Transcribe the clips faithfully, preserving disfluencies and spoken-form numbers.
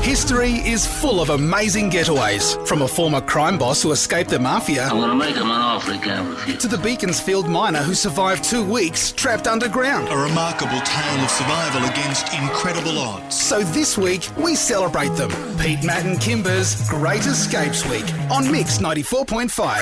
History is full of amazing getaways, from a former crime boss who escaped the mafia I'm going to make him an offer he can't refuse. to the Beaconsfield miner who survived two weeks trapped underground. A remarkable tale of survival against incredible odds. So this week, we celebrate them. Pete, Matt and Kimber's Great Escapes Week on Mix ninety-four point five.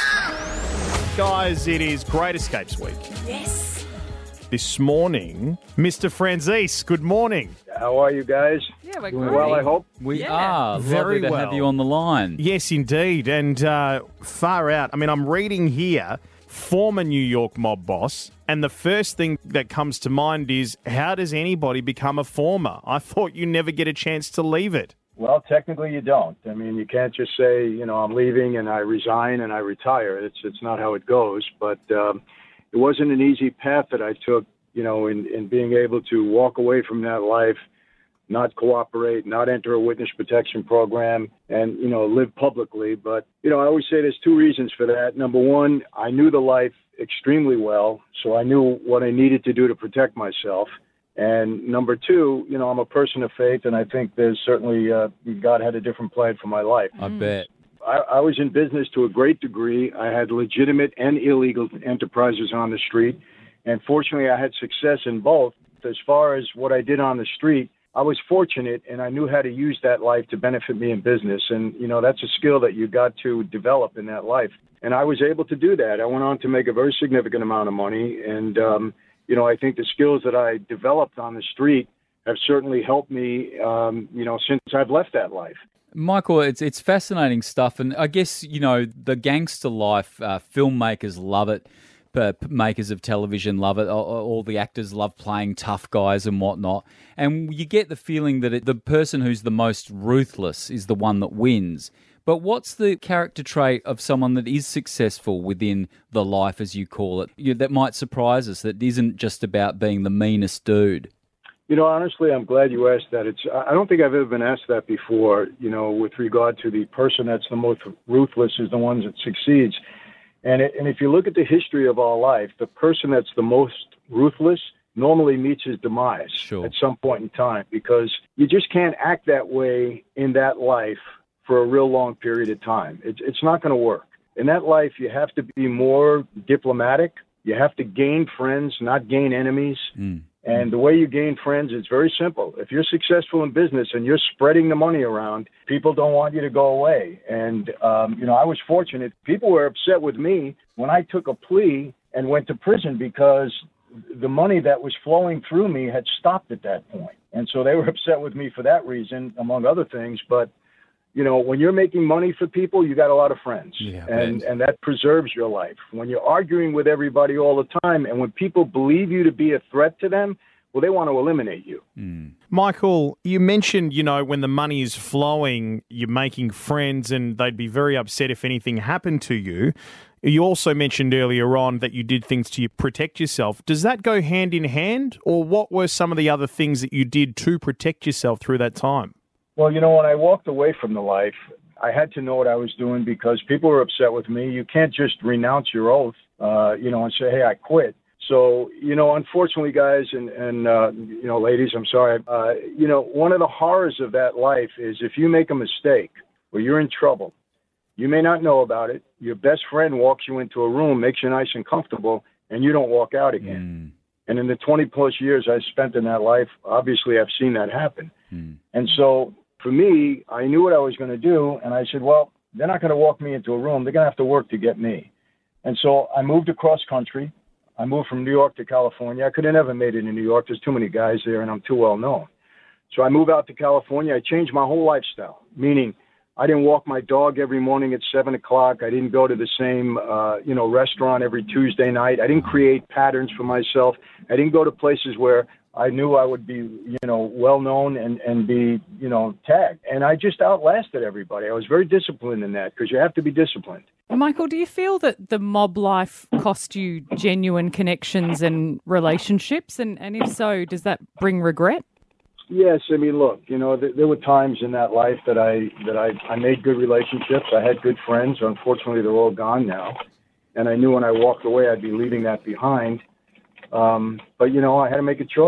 Guys, it is Great Escapes Week. Yes. This morning, Mister Franzese, good morning. How are you guys? Yeah, we're Doing great. well, I hope. We Yeah. are. Very Lovely to well. have you on the line. Yes, indeed. And uh, far out. I mean, I'm reading here, former New York mob boss, and the first thing that comes to mind is, how does anybody become a former? I thought you never get a chance to leave it. Well, technically you don't. I mean, you can't just say, you know, I'm leaving and I resign and I retire. It's it's not how it goes. But um, it wasn't an easy path that I took, you know, in, in being able to walk away from that life, not cooperate, not enter a witness protection program, and, you know, live publicly. But, you know, I always say there's two reasons for that. Number one, I knew the life extremely well, so I knew what I needed to do to protect myself. And number two, you know, I'm a person of faith, and I think there's certainly, uh, God had a different plan for my life. I bet. I, I was in business to a great degree. I had legitimate and illegal enterprises on the street. And fortunately, I had success in both. As far as what I did on the street, I was fortunate, and I knew how to use that life to benefit me in business. And, you know, that's a skill that you got to develop in that life. And I was able to do that. I went on to make a very significant amount of money. And, um, you know, I think the skills that I developed on the street have certainly helped me, um, you know, since I've left that life. Michael, it's it's fascinating stuff. And I guess, you know, the gangster life, uh, filmmakers love it. Uh, makers of television love it. All, all the actors love playing tough guys and whatnot. And you get the feeling that it, the person who's the most ruthless is the one that wins. But what's the character trait of someone that is successful within the life, as you call it, you, that might surprise us, that isn't just about being the meanest dude? You know, honestly, I'm glad you asked that. It's I don't think I've ever been asked that before, you know, with regard to the person that's the most ruthless is the one that succeeds. And it, and if you look at the history of our life, the person that's the most ruthless normally meets his demise Sure. at some point in time, because you just can't act that way in that life for a real long period of time. It's it's not going to work. In that life, you have to be more diplomatic. You have to gain friends, not gain enemies. Mm. And the way you gain friends is very simple. If you're successful in business and you're spreading the money around, people don't want you to go away. And, um, you know, I was fortunate. People were upset with me when I took a plea and went to prison because the money that was flowing through me had stopped at that point. And so they were upset with me for that reason, among other things. But, you know, when you're making money for people, you got a lot of friends. Yeah, and, man. and that preserves your life. When you're arguing with everybody all the time, and when people believe you to be a threat to them, well, they want to eliminate you. Mm. Michael, you mentioned, you know, when the money is flowing, you're making friends and they'd be very upset if anything happened to you. You also mentioned earlier on that you did things to protect yourself. Does that go hand in hand, or what were some of the other things that you did to protect yourself through that time? Well, you know, when I walked away from the life, I had to know what I was doing because people were upset with me. You can't just renounce your oath, uh, you know, and say, hey, I quit. So, you know, unfortunately, guys and, and uh, you know, ladies, I'm sorry. Uh, you know, one of the horrors of that life is if you make a mistake or you're in trouble, you may not know about it. Your best friend walks you into a room, makes you nice and comfortable, and you don't walk out again. Mm. And in the twenty plus years I spent in that life, obviously I've seen that happen. Mm. And so for me, I knew what I was going to do. And I said, well, they're not going to walk me into a room. They're going to have to work to get me. And so I moved across country. I moved from New York to California. I could have never made it in New York. There's too many guys there, and I'm too well known. So I moved out to California. I changed my whole lifestyle, meaning I didn't walk my dog every morning at seven o'clock. I didn't go to the same, uh, you know, restaurant every Tuesday night. I didn't create patterns for myself. I didn't go to places where I knew I would be, you know, well known and, and be, you know, tagged. And I just outlasted everybody. I was very disciplined in that because you have to be disciplined. Michael, do you feel that the mob life cost you genuine connections and relationships? And, and if so, does that bring regret? Yes. I mean, look, you know, th- there were times in that life that I that I, I made good relationships. I had good friends. Unfortunately, they're all gone now. And I knew when I walked away, I'd be leaving that behind. Um, but, you know, I had to make a choice.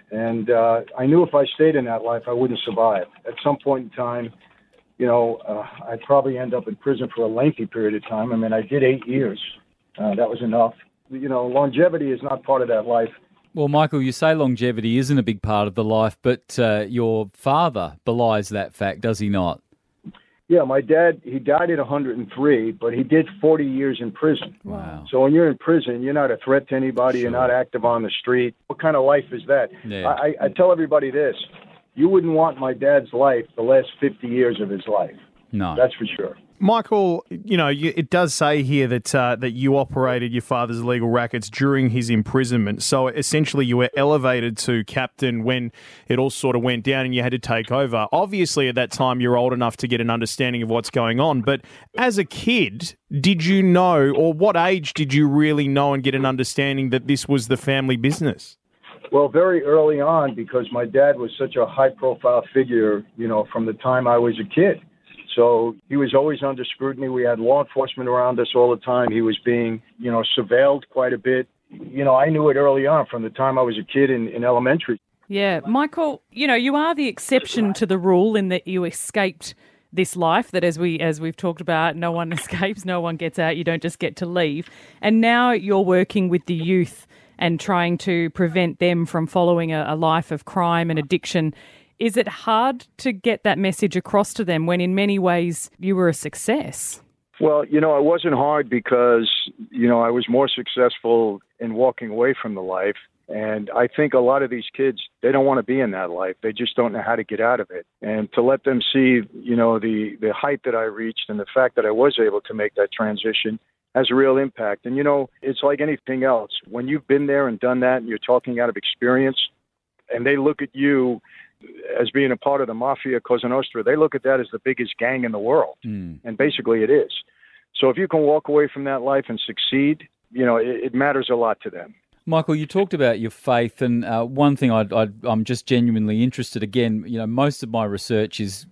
And uh, I knew if I stayed in that life, I wouldn't survive. At some point in time, you know, uh, I'd probably end up in prison for a lengthy period of time. I mean, I did eight years. Uh, that was enough. You know, longevity is not part of that life. Well, Michael, you say longevity isn't a big part of the life, but uh, your father belies that fact, does he not? Yeah, my dad, he died at one hundred three, but he did forty years in prison. Wow. So when you're in prison, you're not a threat to anybody. Sure. You're not active on the street. What kind of life is that? Yeah. I, I tell everybody this. You wouldn't want my dad's life the last fifty years of his life. No. That's for sure. Michael, you know, you, it does say here that uh, that you operated your father's illegal rackets during his imprisonment. So essentially you were elevated to captain when it all sort of went down and you had to take over. Obviously at that time you're old enough to get an understanding of what's going on. But as a kid, did you know, or what age did you really know and get an understanding that this was the family business? Well, very early on, because my dad was such a high-profile figure, you know, from the time I was a kid. So he was always under scrutiny. We had law enforcement around us all the time. He was being, you know, surveilled quite a bit. You know, I knew it early on from the time I was a kid in, in elementary. Yeah, Michael, you know, you are the exception to the rule in that you escaped this life that, as we as we've talked about, no one escapes, no one gets out. You don't just get to leave. And now you're working with the youth and trying to prevent them from following a, a life of crime and addiction. Is it hard to get that message across to them when in many ways you were a success? Well, you know, it wasn't hard because, you know, I was more successful in walking away from the life. And I think a lot of these kids, they don't want to be in that life. They just don't know how to get out of it. And to let them see, you know, the, the height that I reached and the fact that I was able to make that transition has a real impact. And, you know, it's like anything else. When you've been there and done that and you're talking out of experience and they look at you as being a part of the Mafia Cosa Nostra, they look at that as the biggest gang in the world. Mm. And basically it is. So if you can walk away from that life and succeed, you know, it, it matters a lot to them. Michael, you talked about your faith, and uh, one thing I'd, I'd, I'm just genuinely interested. Again, you know, most of my research is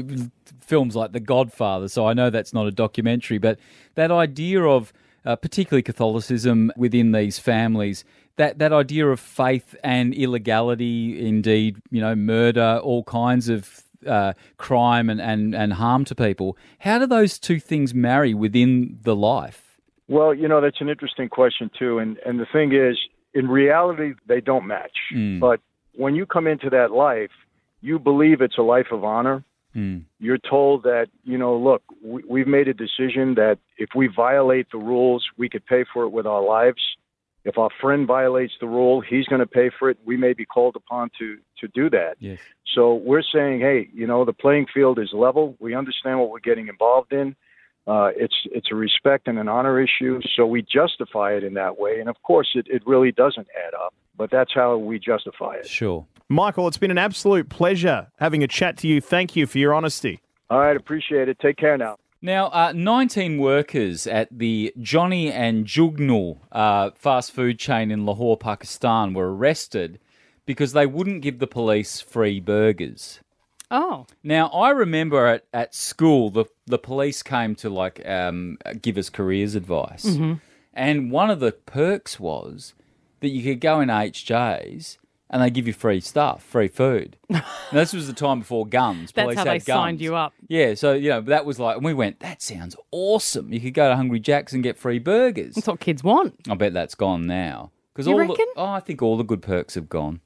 films like The Godfather, so I know that's not a documentary, but that idea of uh, particularly Catholicism within these families, that, that idea of faith and illegality, indeed, you know, murder, all kinds of uh, crime and, and, and harm to people. How do those two things marry within the life? Well, you know, that's an interesting question, too. And, and the thing is, in reality, they don't match. Mm. But when you come into that life, you believe it's a life of honor. Mm. You're told that, you know, look, we, we've made a decision that if we violate the rules, we could pay for it with our lives. If our friend violates the rule, he's going to pay for it. We may be called upon to, to do that. Yes. So we're saying, hey, you know, the playing field is level. We understand what we're getting involved in. Uh, it's it's a respect and an honor issue, so we justify it in that way. And, of course, it, it really doesn't add up, but that's how we justify it. Sure. Michael, it's been an absolute pleasure having a chat to you. Thank you for your honesty. All right, appreciate it. Take care now. Now, uh, nineteen workers at the Johnny and Jugnal uh, fast food chain in Lahore, Pakistan were arrested because they wouldn't give the police free burgers. Oh. Now, I remember at, at school, the, the police came to, like, um, give us careers advice. Mm-hmm. And one of the perks was that you could go in H J's and they give you free stuff, free food. And this was the time before guns. That's Police how had they guns. signed you up. Yeah, so, you know, that was like, and we went, that sounds awesome. You could go to Hungry Jack's and get free burgers. That's what kids want. I bet that's gone now. You all reckon? The, oh, I think all the good perks have gone.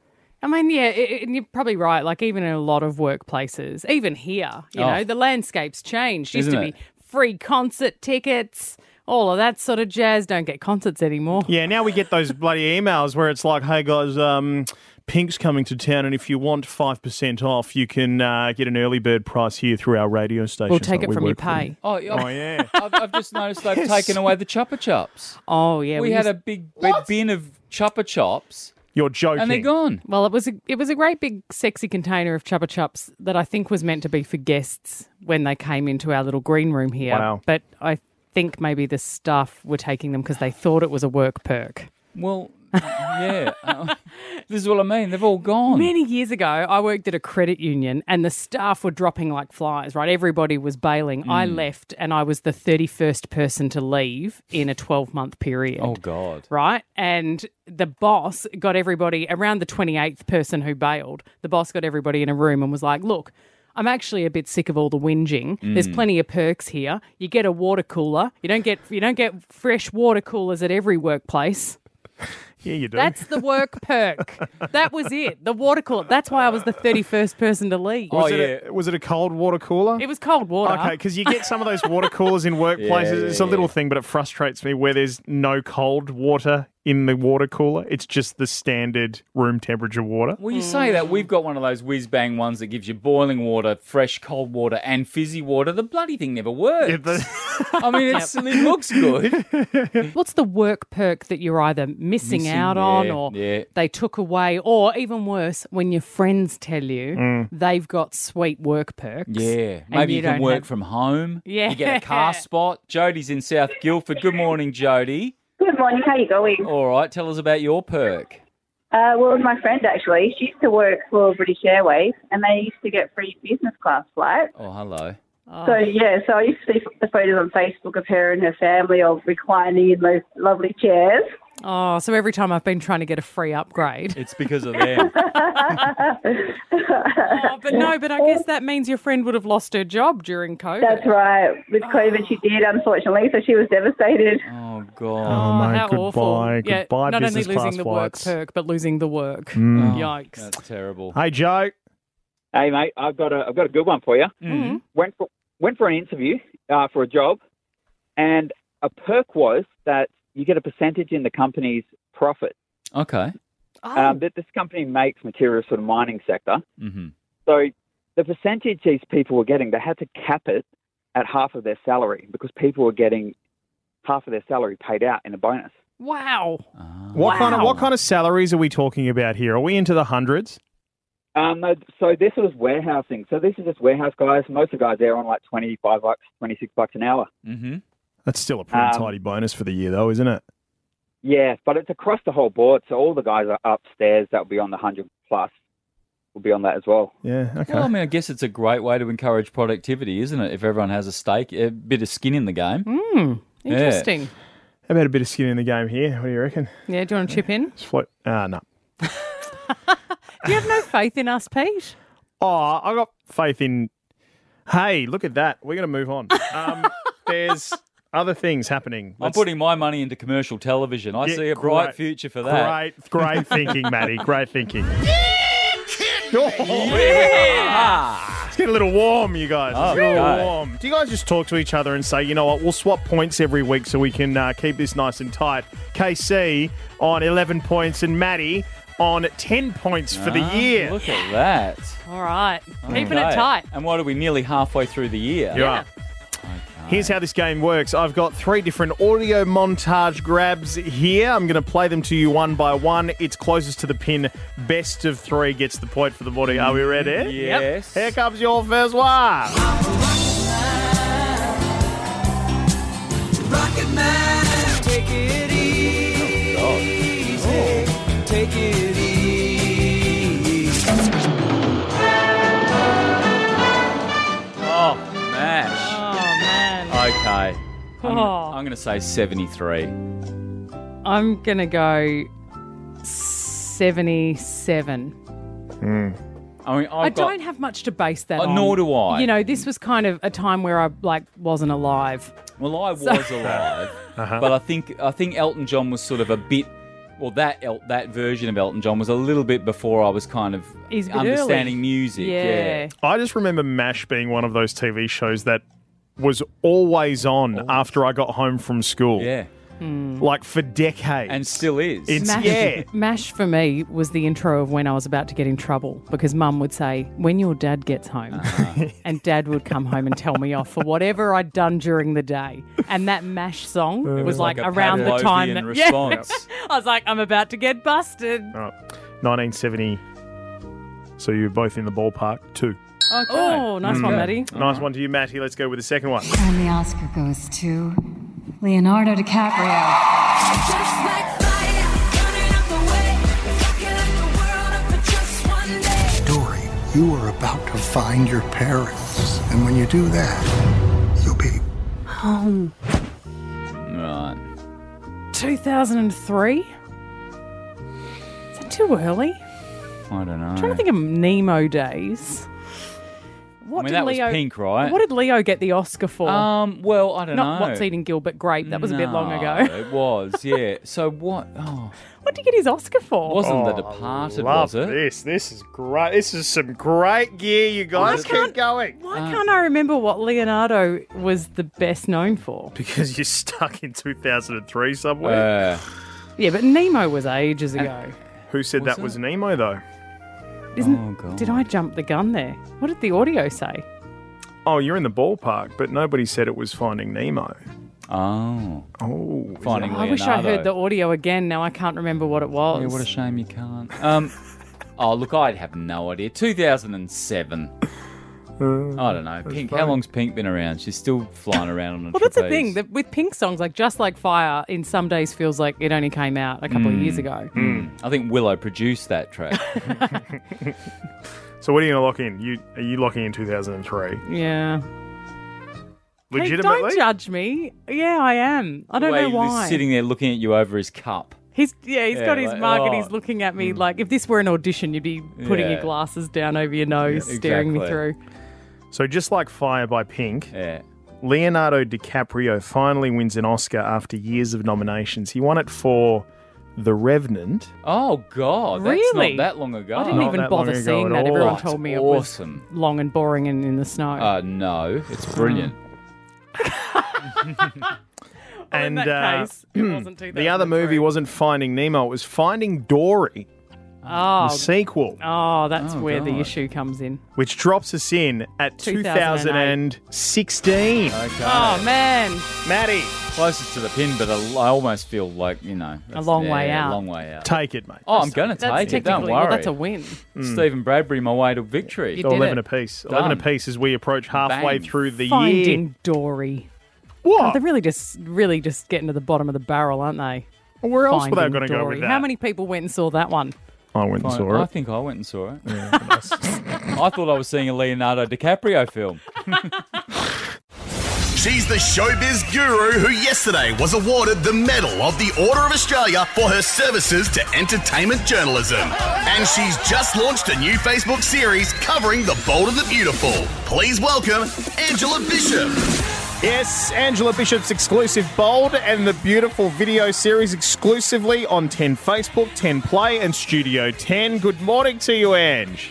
I mean, yeah, it, it, you're probably right. Like, even in a lot of workplaces, even here, you Oh. know, the landscape's changed. Used Isn't to it? be free concert tickets, all of that sort of jazz. Don't get concerts anymore. Yeah, now we get those bloody emails where it's like, hey, guys, um, Pink's coming to town, and if you want five percent off, you can uh, get an early bird price here through our radio station. We'll take it from your pay. Oh, Oh, yeah. I've, I've just noticed they've Yes. taken away the Chupa Chups. Oh, yeah. we had used- a big, big bin of Chupa Chops, You're joking. and they're gone. Well, it was a it was a great big sexy container of Chupa Chups that I think was meant to be for guests when they came into our little green room here. Wow. But I think maybe the staff were taking them because they thought it was a work perk. Well, Yeah. Uh, this is what I mean. They've all gone. Many years ago, I worked at a credit union and the staff were dropping like flies, right? Everybody was bailing. Mm. I left and I was the thirty-first person to leave in a twelve-month period. Oh, God. Right? And the boss got everybody, around the twenty-eighth person who bailed, the boss got everybody in a room and was like, look, I'm actually a bit sick of all the whinging. Mm. There's plenty of perks here. You get a water cooler. You don't get you don't get fresh water coolers at every workplace. Yeah, you do. That's the work perk. That was it. The water cooler. That's why I was the thirty-first person to leave. Oh, was, it yeah. a, was it a cold water cooler? It was cold water. Okay, because you get some of those water coolers in workplaces. Yeah, yeah, it's a little yeah. thing, but it frustrates me where there's no cold water in the water cooler. It's just the standard room temperature water. Well, you say that. We've got one of those whiz-bang ones that gives you boiling water, fresh cold water, and fizzy water. The bloody thing never works. Yeah, the- I mean, it's, it looks good. What's the work perk that you're either missing, Missing, out on yeah, or yeah. they took away, or even worse, when your friends tell you they've got sweet work perks? Yeah. and Maybe you, can don't work have- from home. Yeah. You get a car spot. Jody's in South Guildford. Good morning, Jody. Good morning. How you going? All right. Tell us about your perk. Uh, well, it was my friend, actually. She used to work for British Airways, and they used to get free business class flights. Oh, hello. So, yeah, so I used to see the photos on Facebook of her and her family of reclining in those lovely chairs. Oh, so every time I've been trying to get a free upgrade. It's because of them. Oh, but no, but I guess that means your friend would have lost her job during COVID. That's right. With COVID, she did, unfortunately, so she was devastated. Oh, Oh, God. mate, how goodbye. awful. Yeah, Goodbye, not only business losing class the flights. work perk, but losing the work. Mm. Yikes. That's terrible. Hey, Joe. Hey, mate, I've got a, I've got a good one for you. Mm. Went for, went for an interview uh, for a job, and a perk was that you get a percentage in the company's profit. Okay. Oh. Um, that this company makes materials for the mining sector. Mm-hmm. So the percentage these people were getting, they had to cap it at half of their salary because people were getting half of their salary paid out in a bonus. Wow. What kind of Wow. what kind of salaries are we talking about here? Are we into the hundreds? Um, no, so this was warehousing. So this is just warehouse guys. Most of the guys there on like twenty-five bucks, twenty-six bucks an hour. Mm-hmm. That's still a pretty Um, tidy bonus for the year, though, isn't it? Yeah, but it's across the whole board. So all the guys are upstairs that will be on the one hundred plus will be on that as well. Yeah. Okay. Well, I mean, I guess it's a great way to encourage productivity, isn't it? If everyone has a stake, a bit of skin in the game. Mm, interesting. How about a bit of skin in the game here? What do you reckon? Yeah, do you want to chip in? Just float. Ah, no. Do you have no faith in us, Pete? Oh, I got faith in. Hey, look at that. We're going to move on. Um, there's other things happening. I'm Let's- putting my money into commercial television. I Yeah, see a bright great. future for that. Great, great thinking, Matty. Great thinking. Oh, It's getting a little warm, you guys. It's getting a little Okay. warm. Do you guys just talk to each other and say, you know what, we'll swap points every week so we can uh, keep this nice and tight? K C on eleven points and Matty on ten points for the Ah, year. Look at that. All right. Keeping Okay. it tight. And what are we, nearly halfway through the year? You are. Here's how this game works. I've got three different audio montage grabs here. I'm going to play them to you one by one. It's closest to the pin. Best of three gets the point for the body. Are we ready? Yes. Here comes your first one. Rocket Man, take it easy. Take it easy. Oh, MASH. Oh, man. Okay. I'm, Oh. I'm going to say seventy-three. I'm going to go seventy-seven. I mean, I've I got, don't have much to base that Uh, on. nor do I. You know, this was kind of a time where I, like, wasn't alive. Well, I was So- alive, Uh-huh. but I think I think Elton John was sort of a bit. Well, that El- that version of Elton John was a little bit before I was kind of He's a bit understanding early. music. Yeah. I just remember MASH being one of those T V shows that was always on after I got home from school. Yeah. Like for decades. And still is. It's, MASH, yeah. MASH for me was the intro of when I was about to get in trouble because Mum would say, when your dad gets home, Uh-huh. and Dad would come home and tell me off for whatever I'd done during the day. And that MASH song was, was like, like a around the time that Pavlovian response. Yeah. I was like, I'm about to get busted. All right. nineteen seventy. So you're both in the ballpark. Two. Okay. Oh, nice one, Maddie. Nice one to you, Matty. Let's go with the second one. And the Oscar goes to Leonardo DiCaprio. Just like fire, burning up You are about to find your parents. And when you do that, you'll be Home. Right. two thousand three? Is that too early? I don't know. I'm trying to think of Nemo days. What I mean, did that Leo, was Pink, right? What did Leo get the Oscar for? Um, well, I don't Not know. What's Eating Gilbert Grape. That was a bit long No, ago. It was, yeah. So what? Oh, What did he get his Oscar for? wasn't The Oh, Departed, love was it? this. This is great. This is some great gear, you guys. I can't- Keep going. Why can't I remember what Leonardo was the best known for? Because you're stuck in two thousand three somewhere. Uh, Yeah, but Nemo was ages ago. Who said was that was it? Nemo, though? Isn't? oh, God. Did I jump the gun there? What did the audio say? Oh, you're in the ballpark, but nobody said it was Finding Nemo. Oh. Oh, is Finding that- I wish I Leonardo. heard the audio again. Now I can't remember what it was. Yeah, what a shame you can't. Um, oh, look, I have no idea. two thousand seven. I don't know. Pink. How funny. long's Pink been around? She's still flying around on a Well, that's the trapeze. thing. That with Pink songs, like Just Like Fire, in some days feels like it only came out a couple of years ago. Mm. I think Willow produced that track. So what are you going to lock in? You Are you locking in two thousand three? Yeah. Hey, Legitimately? don't judge me. Yeah, I am. I don't The way know he was why. sitting there looking at you over his cup. He's yeah, he's Yeah, got his like, mug and oh. he's looking at me like if this were an audition, you'd be putting Yeah. your glasses down over your nose, Yeah, staring me exactly. through. So Just Like Fire by Pink, Yeah. Leonardo DiCaprio finally wins an Oscar after years of nominations. He won it for The Revenant. Oh, God. That's Really? not that long ago. I didn't Not even that long bother ago seeing at that. all. Everyone That's told me it awesome. was long and boring and in the snow. Uh, no, it's brilliant. Well, in and that uh, case, it wasn't the other movie wasn't Finding Nemo, it was Finding Dory, Oh, the sequel, oh, that's Oh, where the God. issue comes in. which drops us in at two thousand eight. two thousand sixteen. Okay. Oh man, Maddie, Closest to the pin, but I I almost feel like, you know. that's- long yeah, way out. A long way out. take it, mate. Oh, I'm going to that's take it. Don't technically worry. well, that's a win. Stephen Bradbury, my way to victory. You So did eleven it. apiece. eleven Done. apiece as we approach halfway Bang. through the year. Finding Dory. Oh, What? they're really just really just getting to the bottom of the barrel, aren't they? Well, where else were they Finding going to go Dory. with that? How many people went and saw that one? I went and I, saw I it. think I went and saw it. I thought I was seeing a Leonardo DiCaprio film. She's the showbiz guru who yesterday was awarded the Medal of the Order of Australia for her services to entertainment journalism. And she's just launched a new Facebook series covering the bold and the beautiful. Please welcome Angela Bishop. Yes, Angela Bishop's exclusive Bold and the Beautiful video series exclusively on ten Facebook, ten Play and Studio ten. Good morning to you, Ange.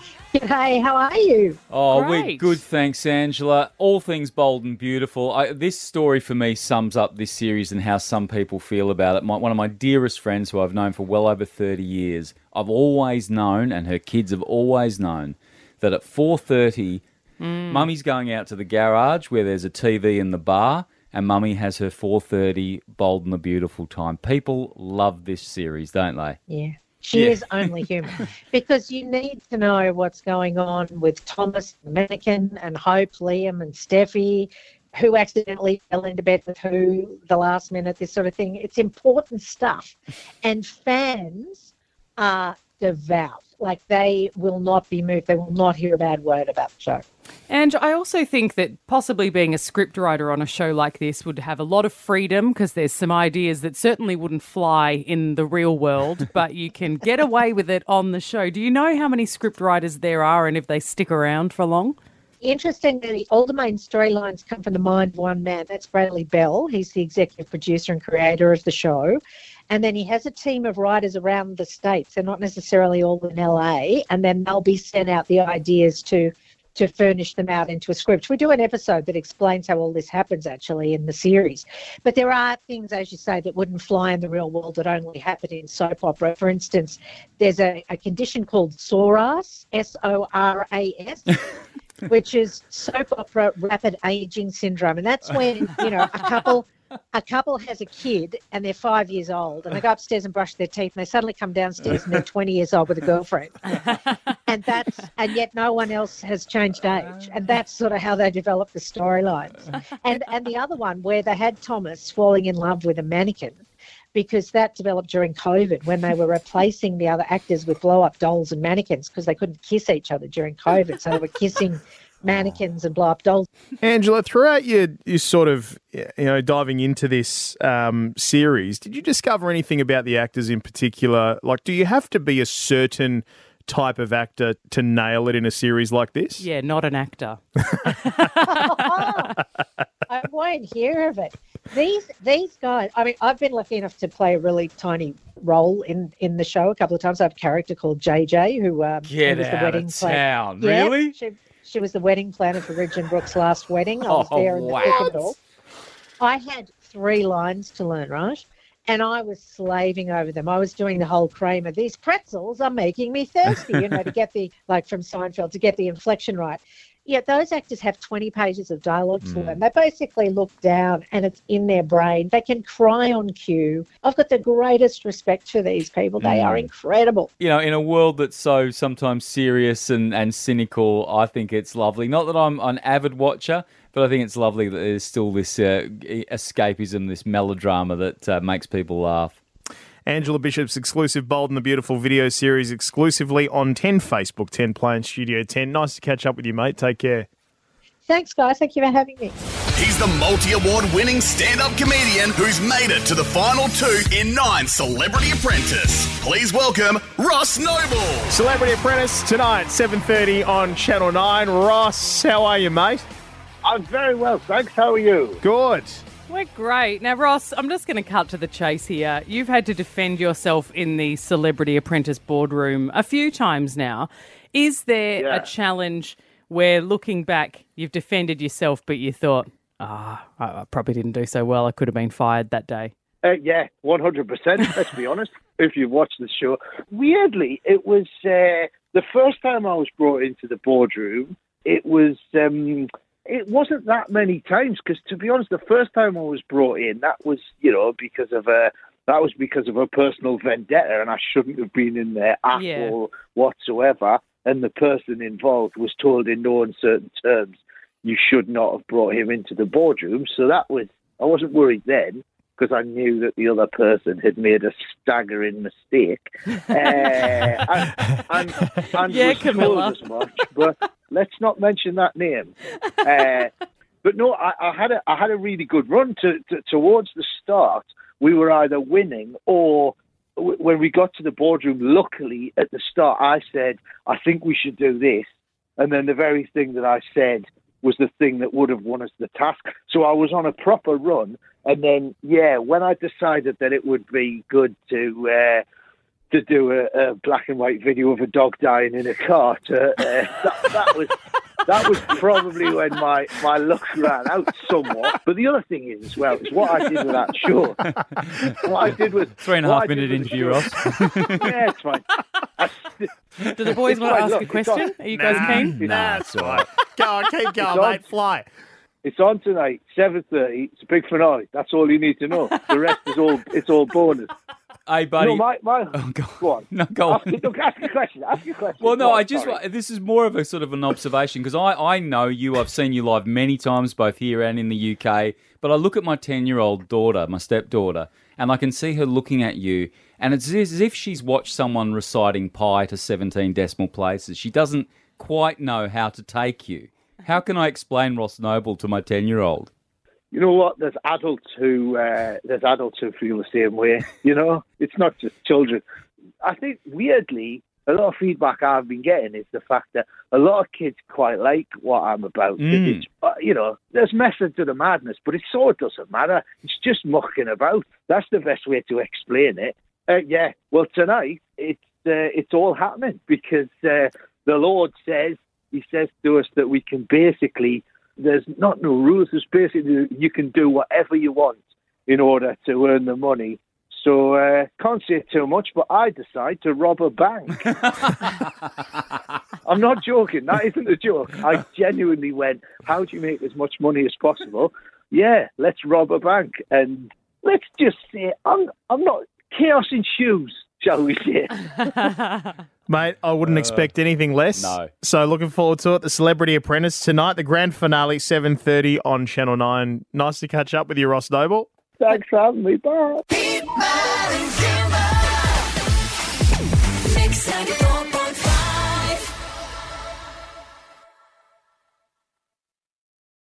G'day, how are you? Oh, we're Great. good, thanks, Angela. All things bold and beautiful. I, this story for me sums up this series and how some people feel about it. My, one of my dearest friends who I've known for well over thirty years, I've always known, and her kids have always known, that at four thirty, Mummy's going out to the garage where there's a T V in the bar, and Mummy has her four thirty Bold and the Beautiful time. People love this series, don't they? Yeah. She Yeah. is only human because you need to know what's going on with Thomas, the mannequin, and Hope, Liam, and Steffi, who accidentally fell into bed with who the last minute, this sort of thing. It's important stuff. And fans are devout. Like, they will not be moved. They will not hear a bad word about the show. And I also think that possibly being a scriptwriter on a show like this would have a lot of freedom because there's some ideas that certainly wouldn't fly in the real world, but you can get away with it on the show. Do you know how many scriptwriters there are and if they stick around for long? Interestingly, all the main storylines come from the mind of one man. That's Bradley Bell. He's the executive producer and creator of the show. And then he has a team of writers around the States. They're not necessarily all in L A. And then they'll be sent out the ideas to to furnish them out into a script. We do an episode that explains how all this happens, actually, in the series. But there are things, as you say, that wouldn't fly in the real world that only happen in soap opera. For instance, there's a, a condition called S O R A S, S O R A S, which is soap opera rapid aging syndrome. And that's when, you know, a couple... A couple has a kid and they're five years old and they go upstairs and brush their teeth and they suddenly come downstairs and they're twenty years old with a girlfriend. And that's and yet no one else has changed age. And that's sort of how they develop the storylines. And and the other one where they had Thomas falling in love with a mannequin, because that developed during COVID when they were replacing the other actors with blow-up dolls and mannequins because they couldn't kiss each other during COVID. So they were kissing mannequins and blow-up dolls. Angela, throughout your, your sort of, you know, diving into this um, series, did you discover anything about the actors in particular? Like, do you have to be a certain type of actor to nail it in a series like this? Yeah, not an actor. I won't hear of it. These these guys, I mean, I've been lucky enough to play a really tiny role in, in the show a couple of times. I have a character called J J who um, Get was the out wedding of plan- town. Yeah, Really? She, she was the wedding planner for Ridge and Brooke's last wedding. I was Oh, there in the wow. thick of it all. I had three lines to learn, right? And I was slaving over them. I was doing the whole Kramer, these pretzels are making me thirsty, you know, to get the, like from Seinfeld, to get the inflection right. Yeah, those actors have twenty pages of dialogue to learn. They basically look down and it's in their brain. They can cry on cue. I've got the greatest respect for these people. They Mm. are incredible. You know, in a world that's so sometimes serious and, and cynical, I think it's lovely. Not that I'm an avid watcher, but I think it's lovely that there's still this uh, escapism, this melodrama that uh, makes people laugh. Angela Bishop's exclusive Bold and the Beautiful video series exclusively on ten Facebook, ten Play and Studio ten. Nice to catch up with you, mate. Take care. Thanks, guys. Thank you for having me. He's the multi-award winning stand-up comedian who's made it to the final two in nine Celebrity Apprentice. Please welcome Ross Noble. Celebrity Apprentice tonight, seven thirty on Channel nine. Ross, how are you, mate? I'm very well, thanks. How are you? Good. We're great. Now, Ross, I'm just going to cut to the chase here. You've had to defend yourself in the Celebrity Apprentice boardroom a few times now. Is there Yeah. a challenge where, looking back, you've defended yourself, but you thought, ah, I I probably didn't do so well. I could have been fired that day. Uh, yeah, one hundred percent, let's be honest, if you've watched the show. Weirdly, it was uh, the first time I was brought into the boardroom, it was... Um, It wasn't that many times because, to be honest, the first time I was brought in, that was, you know, because of a that was because of a personal vendetta, and I shouldn't have been in there at Yeah. all whatsoever. And the person involved was told in no uncertain terms, you should not have brought him into the boardroom. So that was, I wasn't worried then because I knew that the other person had made a staggering mistake. uh, and and, and Yeah, was Camilla. told as much, but let's not mention that name. Uh, but no, I, I had a I had a really good run. To, to, towards the start, we were either winning or w- when we got to the boardroom, luckily at the start, I said, I think we should do this. And then the very thing that I said was the thing that would have won us the task. So I was on a proper run. And then, yeah, when I decided that it would be good to uh, to do a, a black and white video of a dog dying in a cart, uh, uh, that, that was that was probably when my, my luck ran out somewhat. But the other thing is, as well, is what I did with that show. What I did with Three and a what half I did minute with the interview, show- Ross. Yeah, it's fine. I, Do the boys It's want to fine, ask look, a it's question? on- Are you guys Nah, keen? nah, that's all right. Go on, keep going, It's on. mate. Fly. It's on tonight, seven thirty. It's a big finale. That's all you need to know. The rest is all it's all bonus. Hey, buddy. No, my, my, Oh, go, go on. No, go ask, on. Look, ask a question. Ask a question. Well, Go no, on, I just sorry. wa- this is more of a sort of an observation because I, I know you. I've seen you live many times, both here and in the U K. But I look at my ten-year-old daughter, my stepdaughter, and I can see her looking at you, and it's as if she's watched someone reciting pi to seventeen decimal places. She doesn't quite know how to take you. How can I explain Ross Noble to my ten-year-old? You know what? There's adults who uh, there's adults who feel the same way. You know, it's not just children. I think weirdly, a lot of feedback I've been getting is the fact that a lot of kids quite like what I'm about. Mm. It's, uh, you know, there's method to the madness, but it sort of doesn't matter. It's just mucking about. That's the best way to explain it. Uh, yeah. Well, tonight it's uh, it's all happening because uh, the Lord says He says to us that we can basically. There's not no rules. There's basically you can do whatever you want in order to earn the money. So uh, can't say too much, but I decide to rob a bank. I'm not joking. That isn't a joke. I genuinely went, how do you make as much money as possible? Yeah, let's rob a bank. And let's just say I'm I'm not chaos in shoes, shall we say. Mate, I wouldn't Uh, expect anything less. no. So looking forward to it. The Celebrity Apprentice tonight, the grand finale, seven thirty on Channel nine. Nice to catch up with you, Ross Noble. Thanks for having me. Bye. Pete, Matt, and Kimber. Mix ninety-four.